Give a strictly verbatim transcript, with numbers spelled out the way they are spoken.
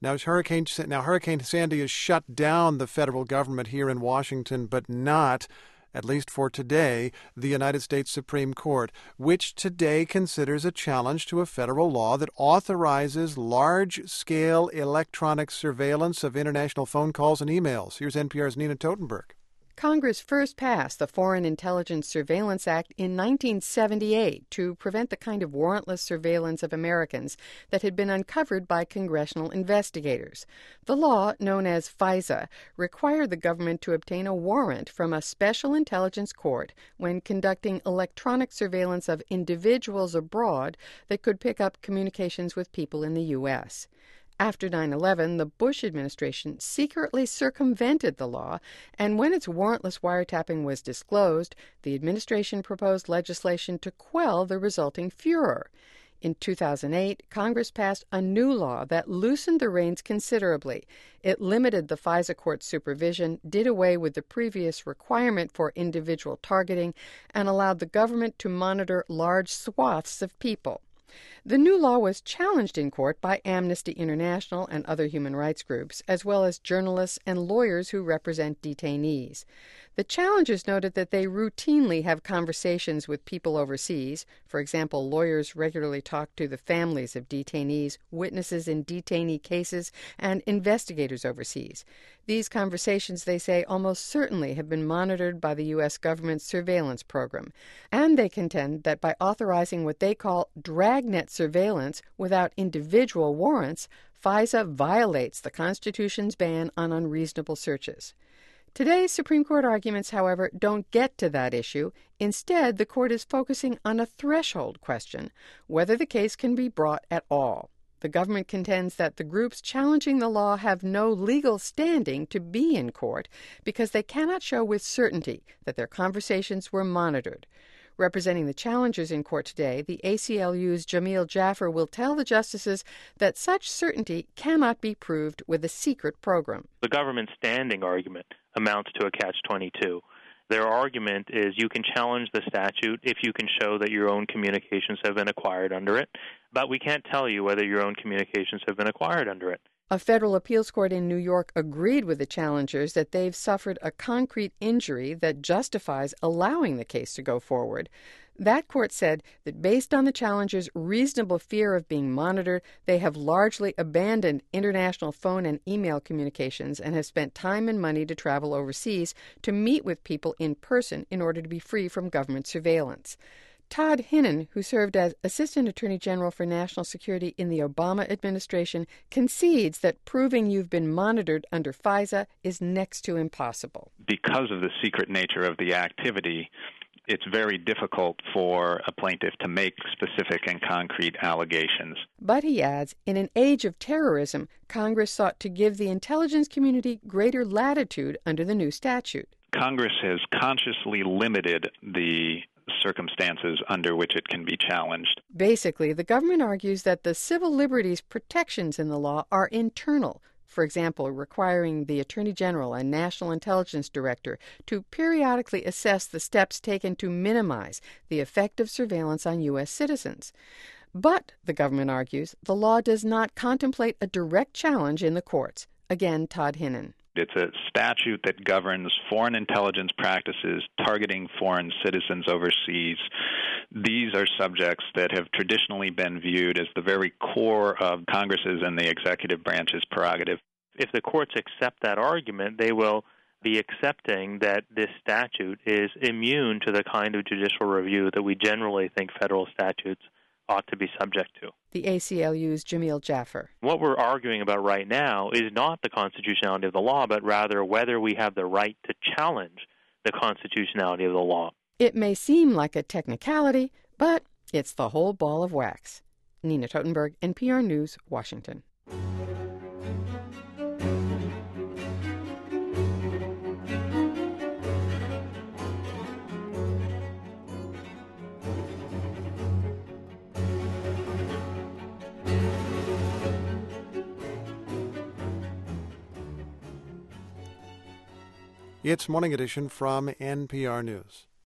Now, Hurricane now Hurricane Sandy has shut down the federal government here in Washington, but not, at least for today, the United States Supreme Court, which today considers a challenge to a federal law that authorizes large-scale electronic surveillance of international phone calls and emails. Here's N P R's Nina Totenberg. Congress first passed the Foreign Intelligence Surveillance Act in nineteen seventy-eight to prevent the kind of warrantless surveillance of Americans that had been uncovered by congressional investigators. The law, known as FISA, required the government to obtain a warrant from a special intelligence court when conducting electronic surveillance of individuals abroad that could pick up communications with people in the U S After nine eleven, the Bush administration secretly circumvented the law, and when its warrantless wiretapping was disclosed, the administration proposed legislation to quell the resulting furor. In two thousand eight, Congress passed a new law that loosened the reins considerably. It limited the FISA court's supervision, did away with the previous requirement for individual targeting, and allowed the government to monitor large swaths of people. The new law was challenged in court by Amnesty International and other human rights groups, as well as journalists and lawyers who represent detainees. The challengers noted that they routinely have conversations with people overseas. For example, lawyers regularly talk to the families of detainees, witnesses in detainee cases, and investigators overseas. These conversations, they say, almost certainly have been monitored by the U S government's surveillance program. And they contend that by authorizing what they call dragnet surveillance without individual warrants, FISA violates the Constitution's ban on unreasonable searches. Today's Supreme Court arguments, however, don't get to that issue. Instead, the court is focusing on a threshold question, whether the case can be brought at all. The government contends that the groups challenging the law have no legal standing to be in court because they cannot show with certainty that their conversations were monitored. Representing the challengers in court today, the A C L U's Jamil Jaffer will tell the justices that such certainty cannot be proved with a secret program. The government's standing argument amounts to a catch twenty-two. Their argument is you can challenge the statute if you can show that your own communications have been acquired under it, but we can't tell you whether your own communications have been acquired under it. A federal appeals court in New York agreed with the challengers that they've suffered a concrete injury that justifies allowing the case to go forward. That court said that based on the challengers' reasonable fear of being monitored, they have largely abandoned international phone and email communications and have spent time and money to travel overseas to meet with people in person in order to be free from government surveillance. Todd Hinnon, who served as Assistant Attorney General for National Security in the Obama administration, concedes that proving you've been monitored under FISA is next to impossible. Because of the secret nature of the activity, it's very difficult for a plaintiff to make specific and concrete allegations. But, he adds, in an age of terrorism, Congress sought to give the intelligence community greater latitude under the new statute. Congress has consciously limited the circumstances under which it can be challenged. Basically, the government argues that the civil liberties protections in the law are internal. For example, requiring the Attorney General and National Intelligence Director to periodically assess the steps taken to minimize the effect of surveillance on U S citizens. But, the government argues, the law does not contemplate a direct challenge in the courts. Again, Todd Hinnon. It's a statute that governs foreign intelligence practices targeting foreign citizens overseas. These are subjects that have traditionally been viewed as the very core of Congress's and the executive branch's prerogative. If the courts accept that argument, they will be accepting that this statute is immune to the kind of judicial review that we generally think federal statutes ought to be subject to. The A C L U's Jamil Jaffer. What we're arguing about right now is not the constitutionality of the law, but rather whether we have the right to challenge the constitutionality of the law. It may seem like a technicality, but it's the whole ball of wax. Nina Totenberg, N P R News, Washington. It's Morning Edition from N P R News.